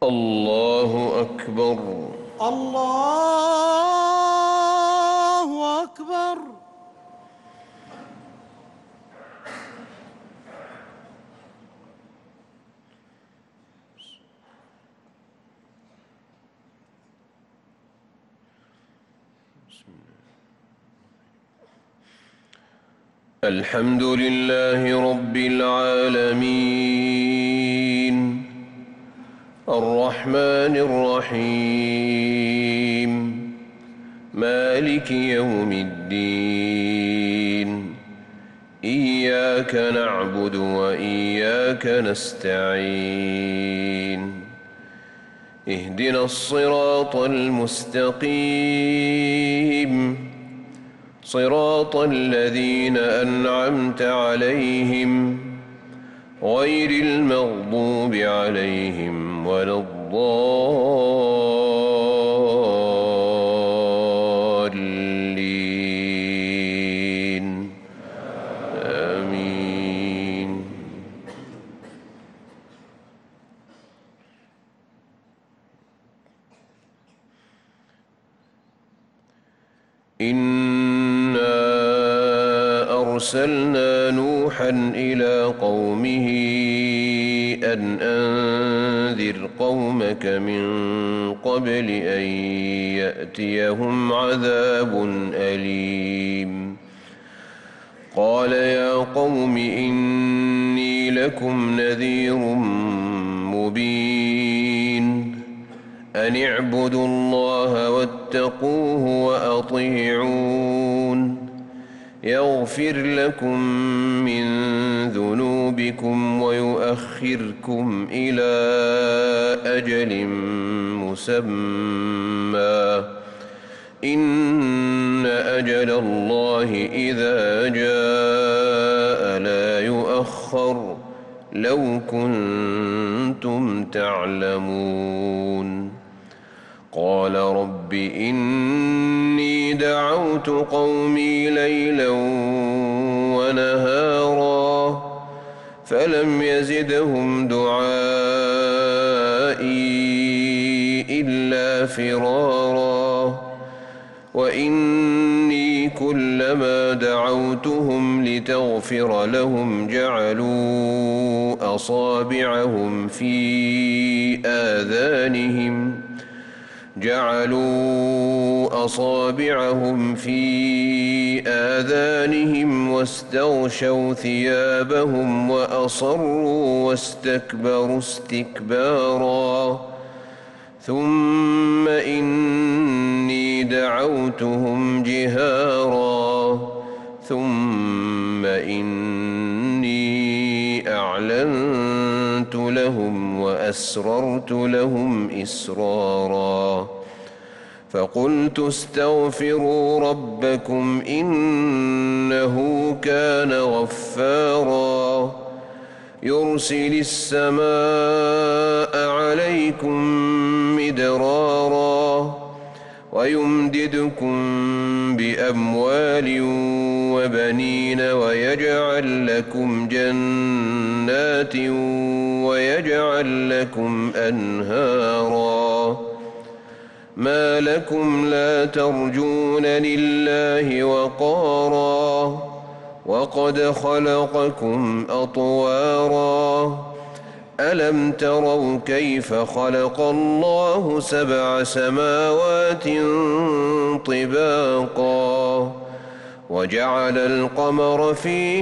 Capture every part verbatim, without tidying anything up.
الله أكبر. الله أكبر. الحمد لله رب العالمين الرحمن الرحيم مالك يوم الدين إياك نعبد وإياك نستعين اهدنا الصراط المستقيم صراط الذين أنعمت عليهم غير المغضوب عليهم ولا الضالين آمين. إنا أرسلنا نوحا إلى قومه أن أنذر قومك من قبل أن يأتيهم عذاب أليم. قال يا قوم إني لكم نذير مبين أن اعبدوا الله واتقوه وأطيعون يغفر لكم من ذنوبكم ويؤخركم إلى أجل مسمى إن أجل الله إذا جاء لا يؤخر لو كنتم تعلمون. قال رب إني دعوت قومي ليلا ونهارا فلم يزدهم دعائي إلا فرارا وإني كلما دعوتهم لتغفر لهم جعلوا أصابعهم في آذانهم جعلوا أصابعهم في آذانهم واستغشوا ثيابهم وأصروا واستكبروا استكبارا ثم إني دعوتهم جهارا ثم إني أعلنت لهم وأسررت لهم إسرارا فقلت استغفروا ربكم إنه كان غفارا يرسل السماء عليكم مدرارا ويمددكم بأموال وبنين ويجعل لكم جنات ويجعل لكم أنهارا ما لكم لا ترجون لله وقارا وقد خلقكم أطوارا ألم تروا كيف خلق الله سبع سماوات طباقا وجعل القمر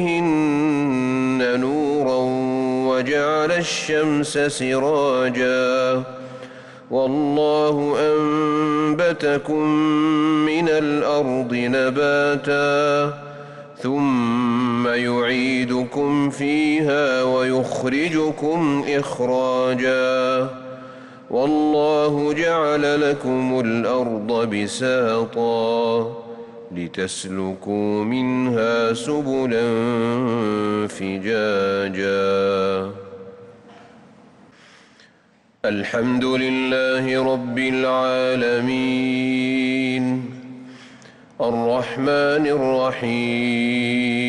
فيهن نورا وجعل الشمس سراجا والله أنبتكم من الأرض نباتا ثم يعيدكم فيها ويخرجكم إخراجا والله جعل لكم الأرض بساطا لتسلكوا منها سبلا فجاجا. الحمد لله رب العالمين الرحمن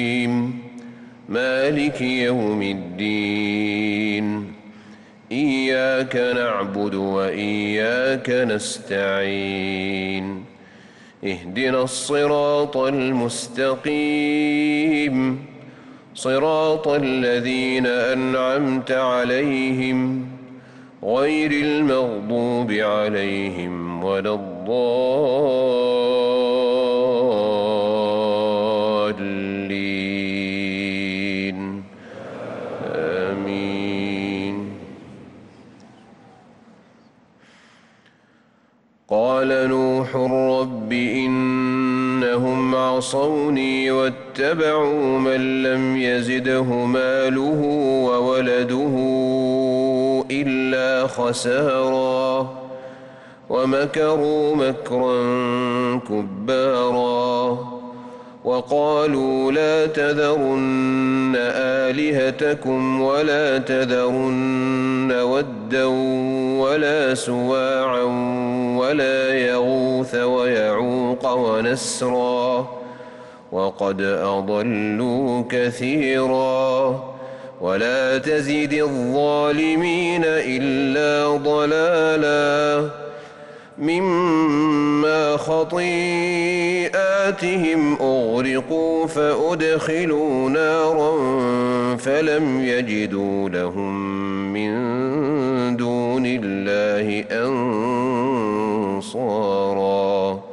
الرحيم مالك يوم الدين إياك إياك نعبد وإياك نستعين اهدنا الصراط المستقيم صراط الذين أنعمت عليهم غير المغضوب عليهم ولا الضالين آمين. قال نوح رب إنهم عصوني واتبعوا من لم يزده ماله وولده إلا خسارا ومكروا مكرا كبارا وقالوا لا تذرن آلهتكم ولا تذرن ودا ولا سواعا ولا يغوث ويعوق ونسرا وقد أضلوا كثيرا ولا تزد الظالمين إلا ضلالا مما خطيئاتهم أغرقوا فأدخلوا نارا فلم يجدوا لهم من دون الله أنصارا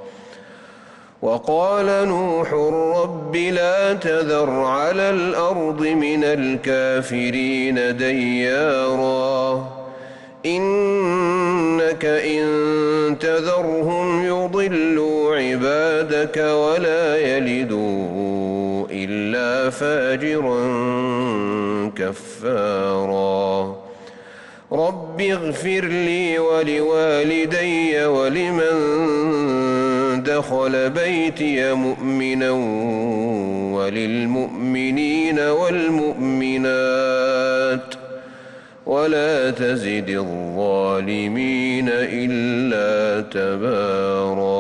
وقال نوح رب لا تذر على الأرض من الكافرين ديارا إنك إن تذرهم يضلوا عبادك ولا يلدوا إلا فاجرا كفارا رب اغفر لي ولوالدي ولمن دخل بيتي مؤمنا وللمؤمنين والمؤمنات ولا تزد الظالمين إلا تبارا.